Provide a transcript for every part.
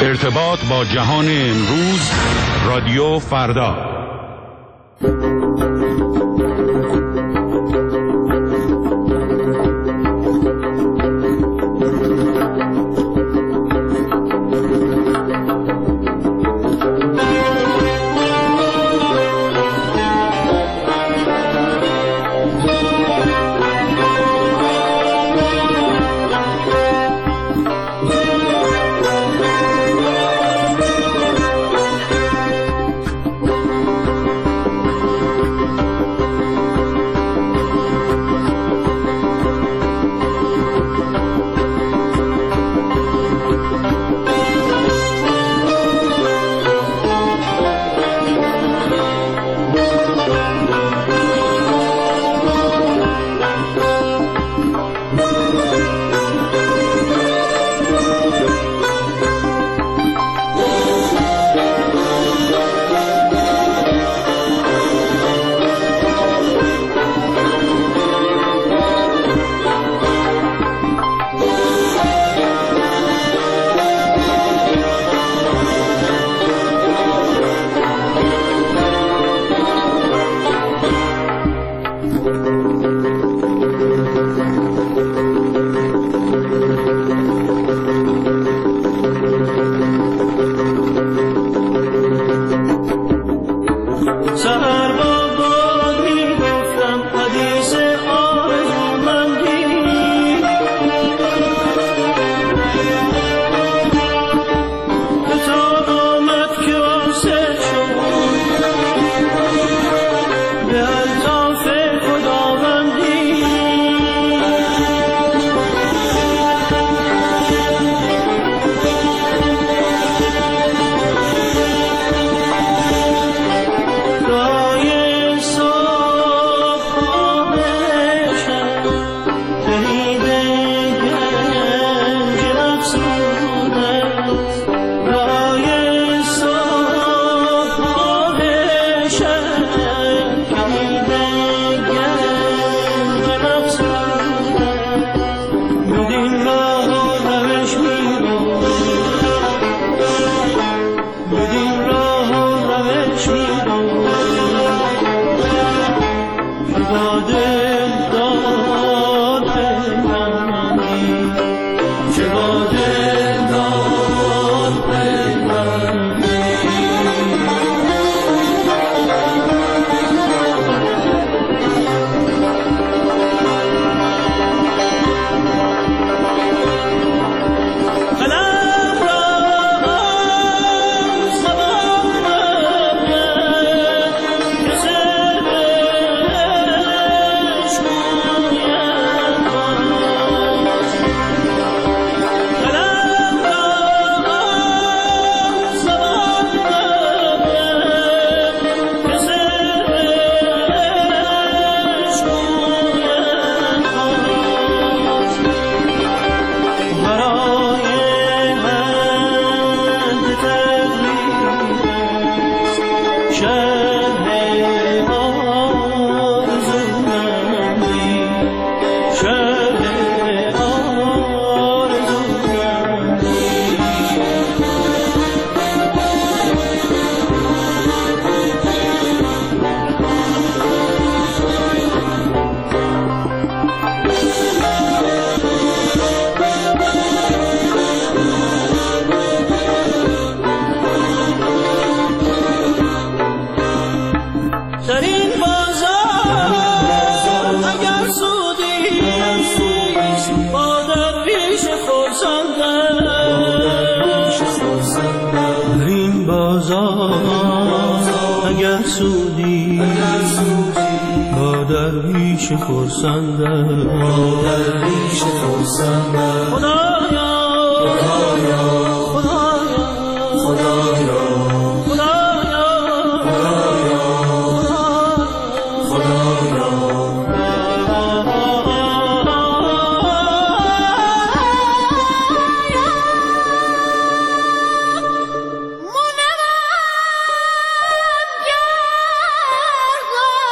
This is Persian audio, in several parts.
ارتباط با جهان امروز، رادیو فردا.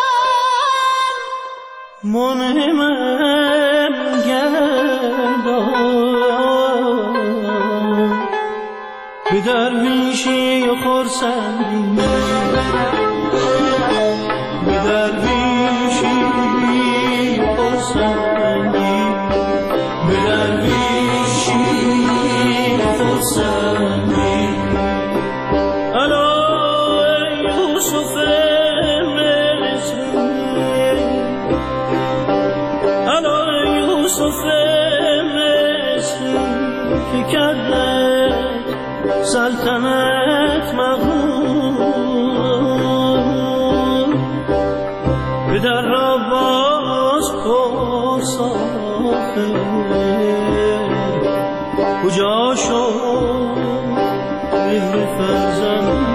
منهم گردان به درویشی و خرسندی، به درویشی و خرسندی، به درویشی و خرسندی. الا یوسف مصری، الا یوسف مصری که کرده سلطنت مغرور، پدر را باز پرس آخر کجا شد مهر فرزند.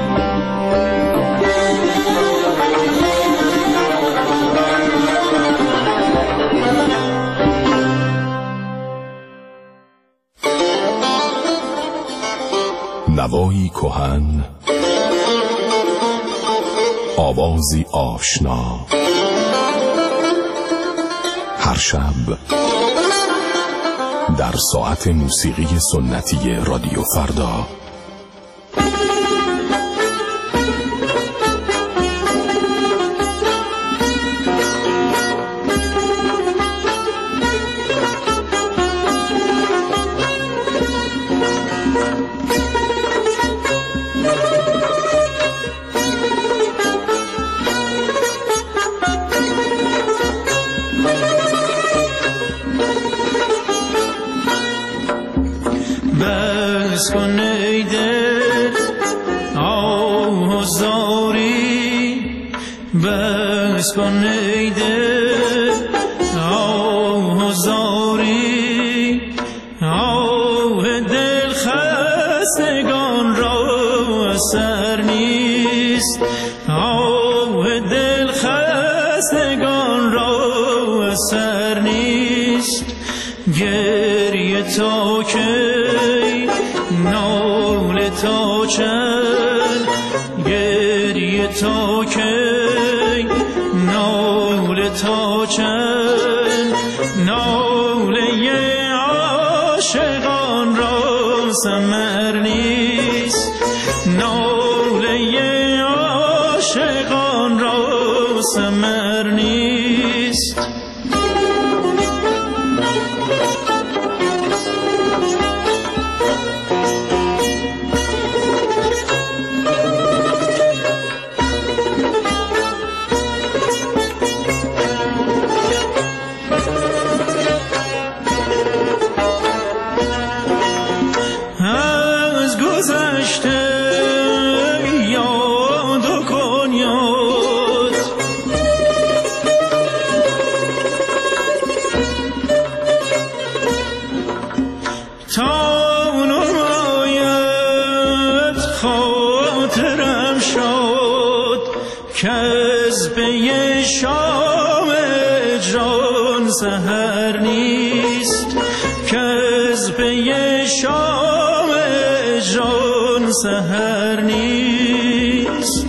نوایی کهن، آوازی آشنا، هر شب در ساعت موسیقی سنتی رادیو فردا. بس کن ای دل آه و زاری، بس کن ای دل آه و زاری، آه دل خستگان را اثر نیست، آه دل خستگان را اثر نیست. گریه تا که ناله تا چند، گریه تا کی ناله تا چند، ناله عاشقان را ثمر نیست، ناله عاشقان را ثمر نیست. کذبه شام اجران سحر نیست، کذبه شام اجران سحر نیست.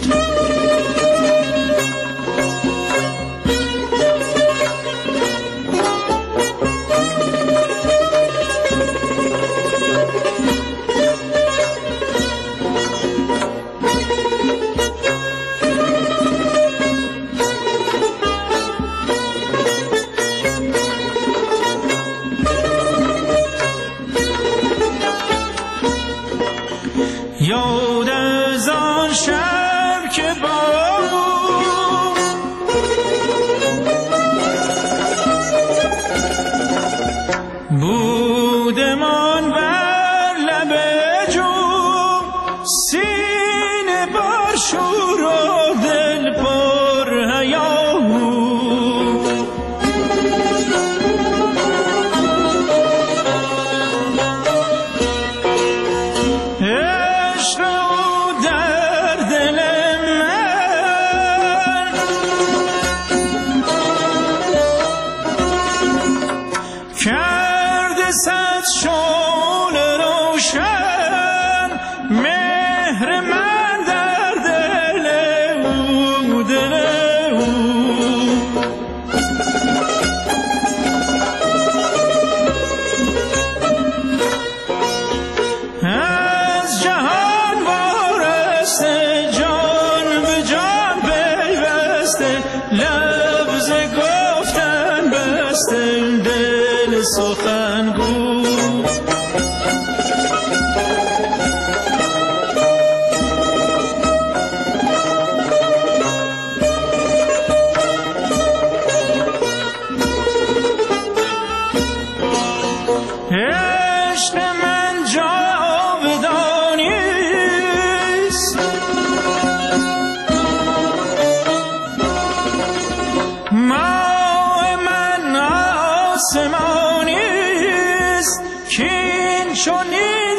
یاد از آن شب که بودمان بر لب جوم، سینه بر شور و دل پر هیاهو. کرده صد شعله روشن، مهر من در دل او، دل او. از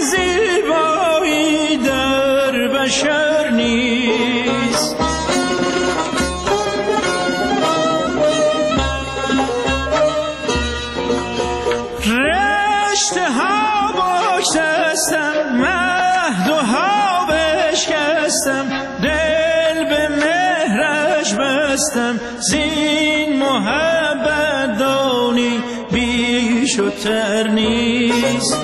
زیبایی در بشر نیست. رشته ها بگسستم، مهد و ها بشکستم، دل به مهرش بستم، زین محبت دانی بیش و تر نیست.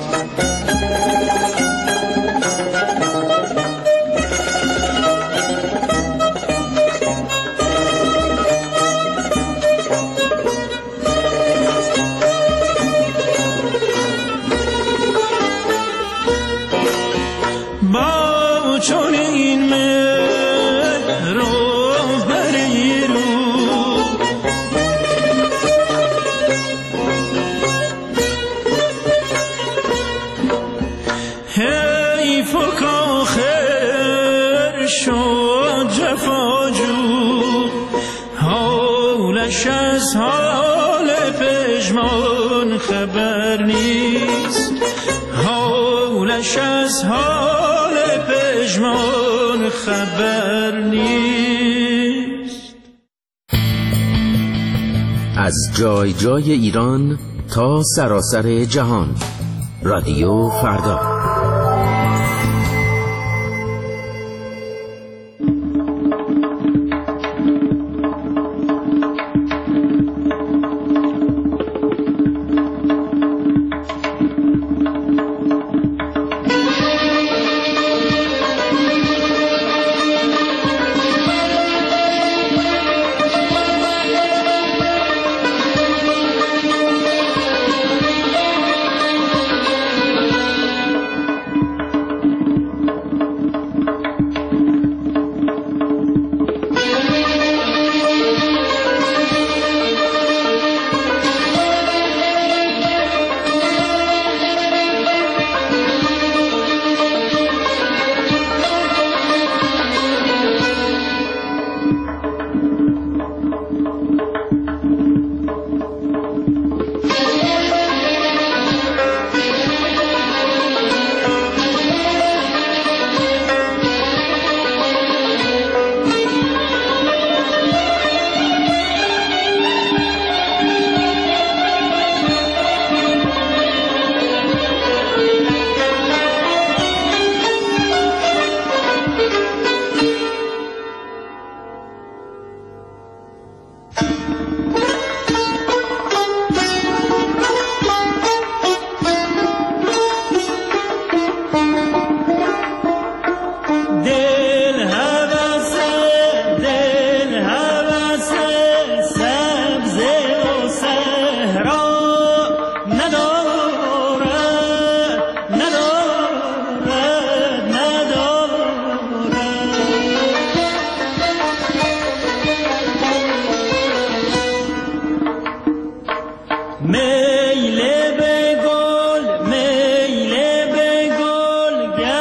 با چون این مهر و بری رو حیف و کاخر شد جفاجو، حالش از حال پژمان خبر نیست، حالش از حال پژمان خبر نیست. از جای جای ایران تا سراسر جهان، رادیو فردا. میل به گل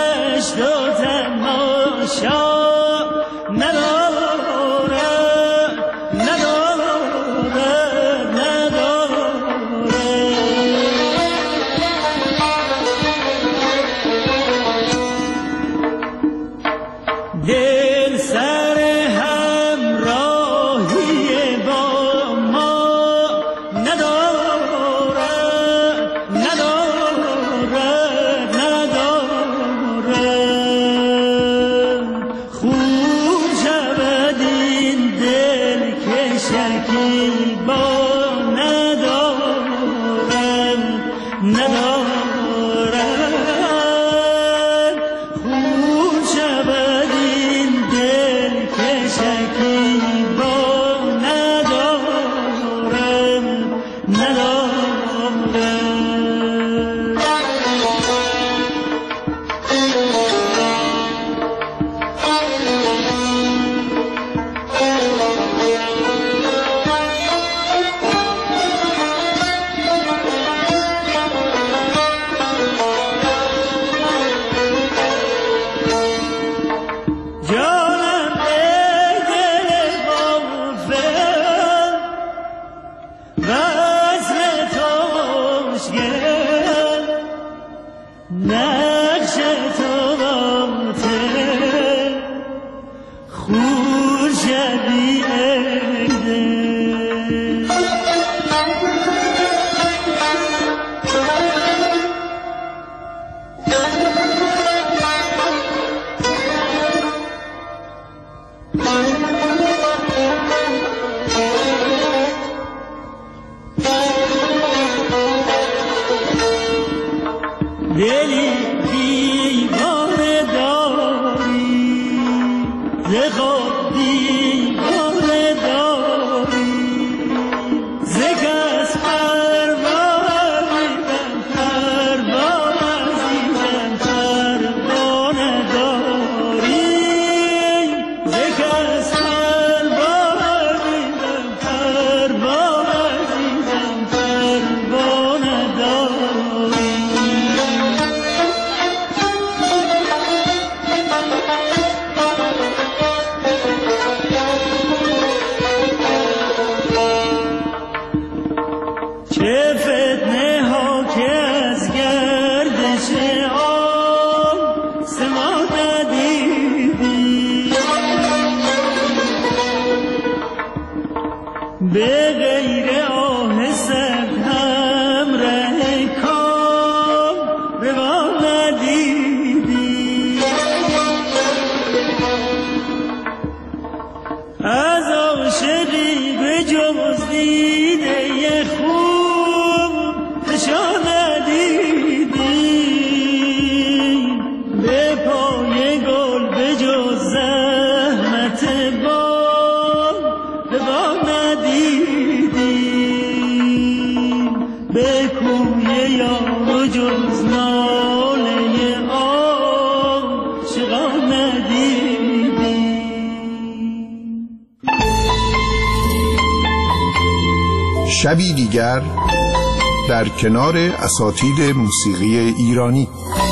شبی دیگر در کنار اساتید موسیقی ایرانی.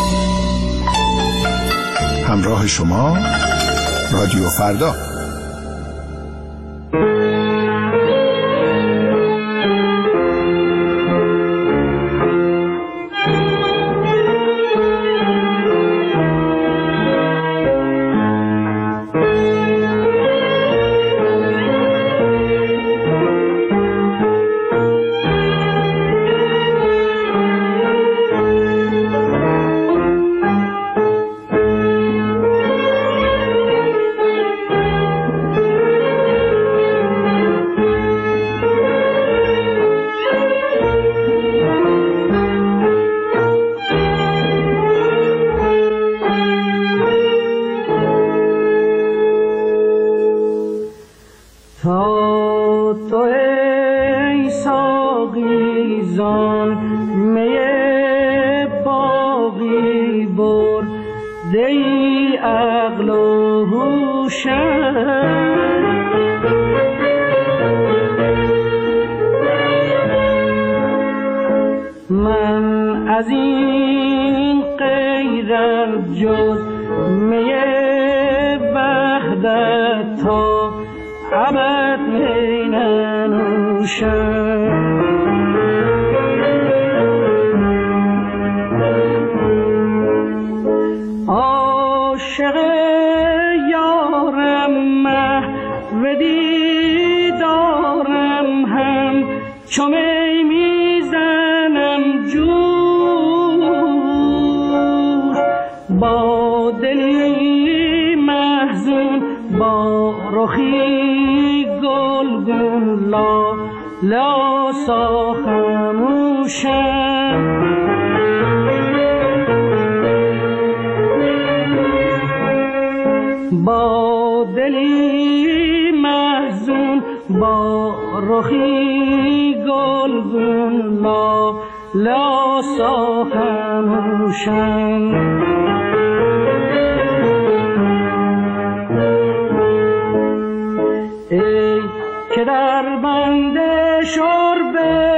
همراه شما رادیو فردا. من از این غیرم جز می وحدت تا ابد می ننوشم. عاشق یارم محو دیدارم هم چو می میزنم جوش، با دلی محزون با رخی گلگون لاسا خموشم. با دلی محزون با رخی گلگون لاسا خموشم. ای که در بند شرب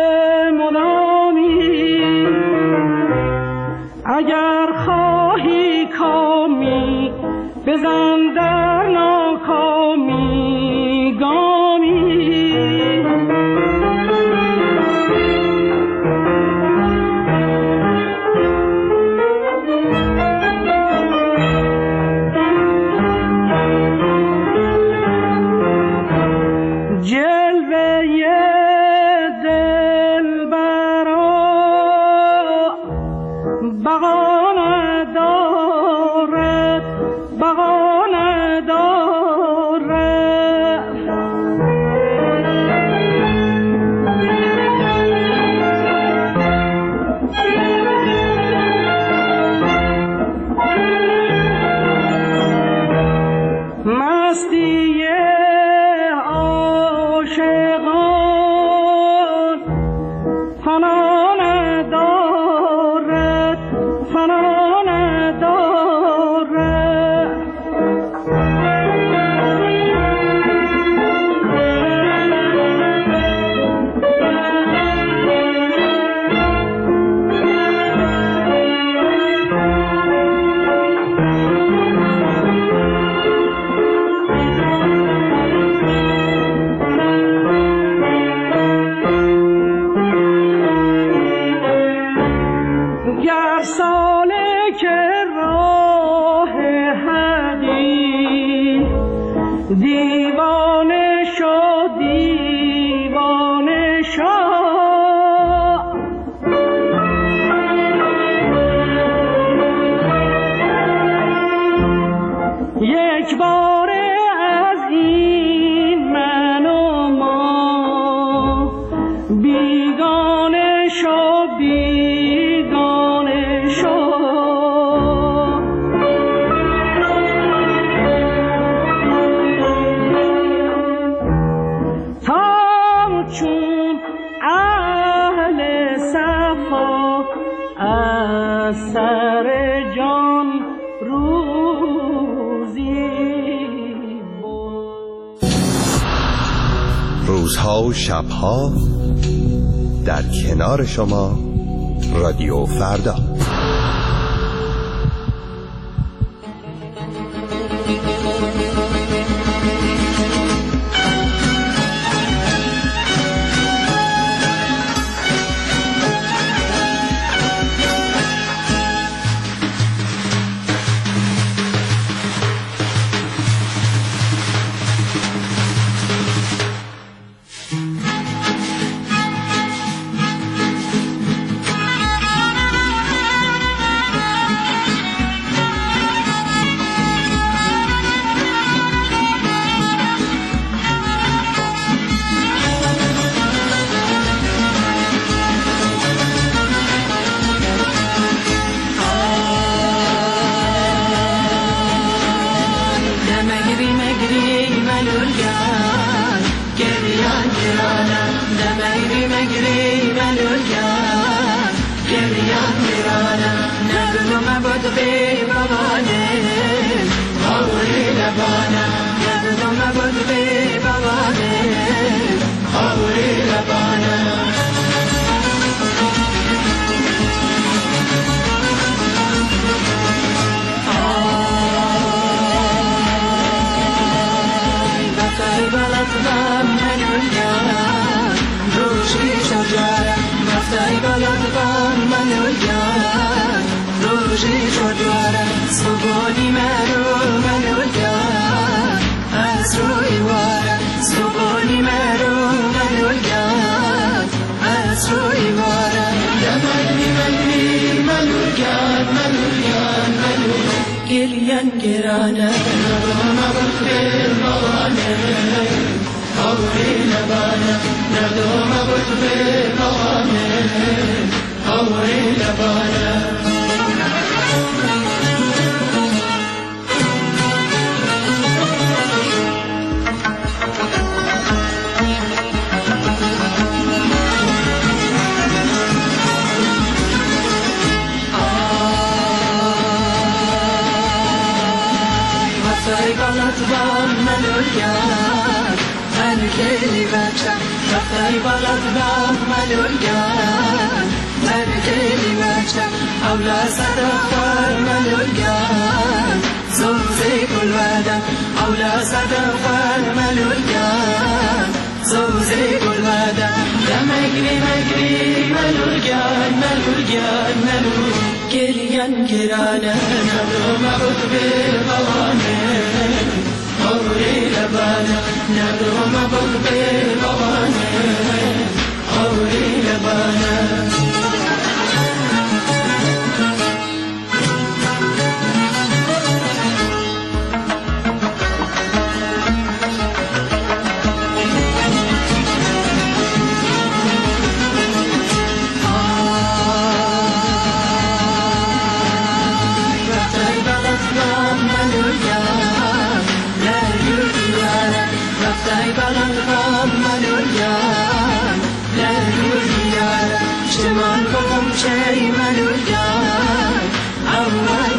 مدامی، اگر خواهی کامی بزن در ناکامی گامی. بقا ندارد روزها و شبها در کنار شما رادیو فردا.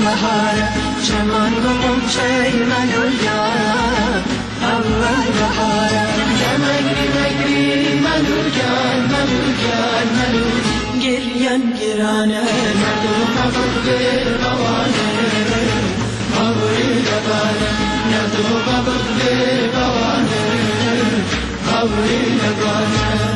بهاره چمان گمم چه منویا اول بهاره مگری مگری منوگان منوگان منوگ گریان گرانه ندو مبود بوانه مبوی لبانه ندو مبود بوانه مبوی لبانه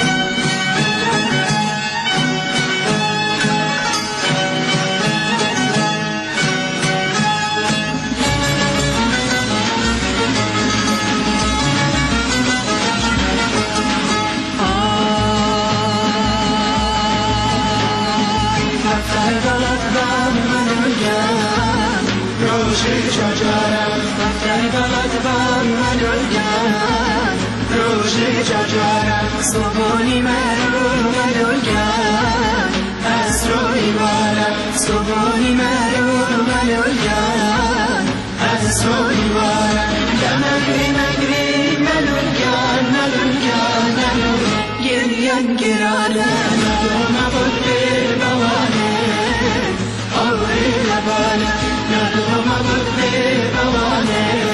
صبحانی مرو ملوگان از روی وارم صبحانی مرو ملوگان از روی وارم دمگری مگری ملوگان ملوگان ملوگان گریان گرانه ندو مبود به بوانه آوری لبانه ندو مبود به بوانه